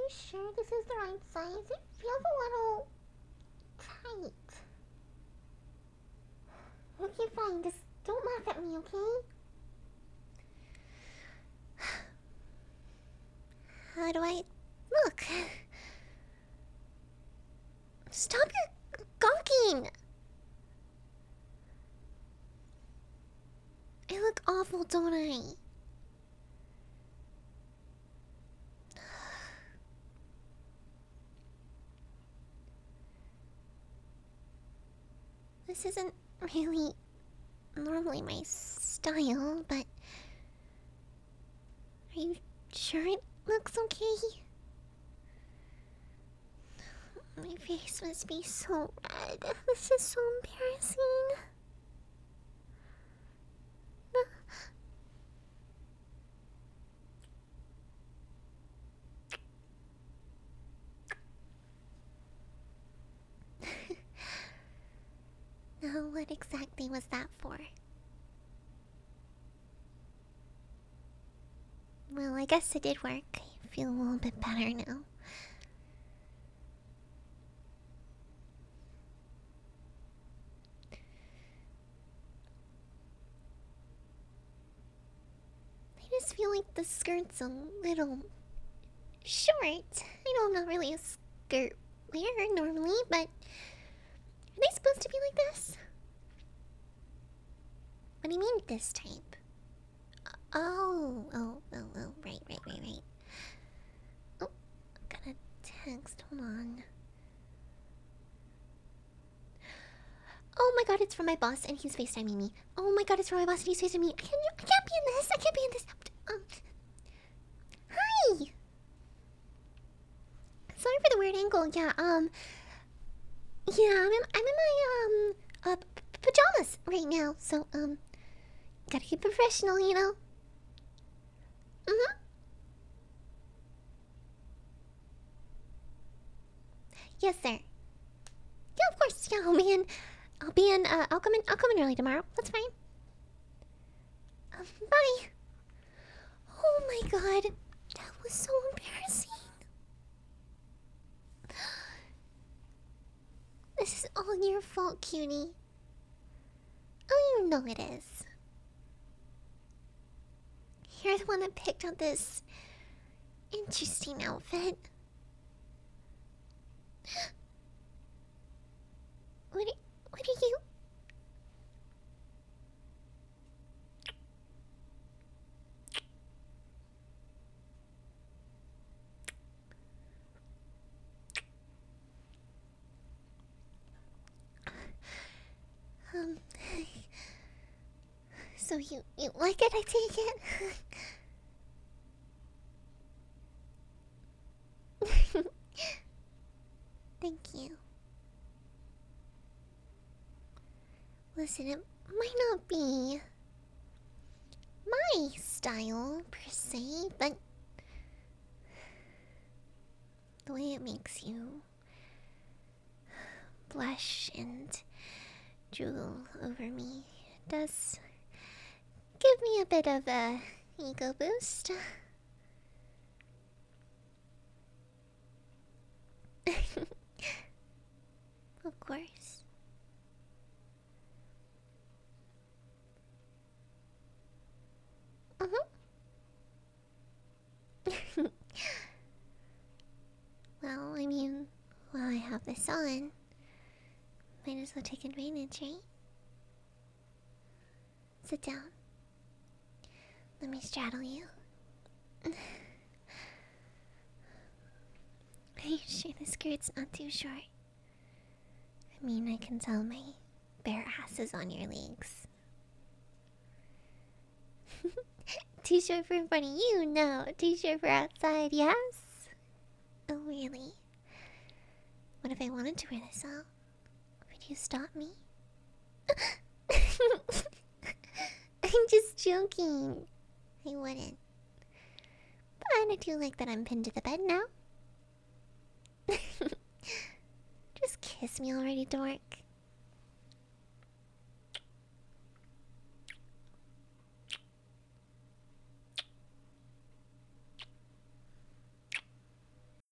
you sure this is the right size? It feels a little tight. Okay, fine. Just don't laugh at me, okay? How do I look? Stop your gawking! I look awful, don't I? This isn't really normally my style, but are you sure it looks okay? My face must be so red. This is so embarrassing. Now, what exactly was that for? Well, I guess it did work. I feel a little bit better now. I just feel like the skirt's a little short. I know I'm not really a skirt wearer normally, but are they supposed to be like this? What do you mean this type? Oh, right. Oh, I got a text, hold on. Oh my god, it's from my boss and he's FaceTiming me. Oh my god, it's from my boss and he's FaceTiming me. I can't be in this. I can't be in this. Hi. Sorry for the weird angle. Yeah, yeah, I'm in my pajamas right now. So, gotta keep it professional, you know. Yes, sir. Yeah, of course. Yeah, I'll be in. I'll come in early tomorrow. That's fine. Bye. Oh my god, that was so embarrassing. This is all your fault, cutie. Oh, you know it is. You're the one that picked out this interesting outfit. What are you? Um, so you like it, I take it? Thank you. Listen, it might not be my style per se, but the way it makes you blush and drool over me does give me a bit of a ego boost. Of course. Well, I mean, while I have this on, might as well take advantage, right? Sit down. Let me straddle you. Are you sure the skirt's not too short? I mean, I can tell my bare ass is on your legs. Too short for in front of you? No. Too short for outside? Yes? Oh, really? What if I wanted to wear this out? Would you stop me? I'm just joking. I wouldn't. But I do like that I'm pinned to the bed now. Just kiss me already, dork.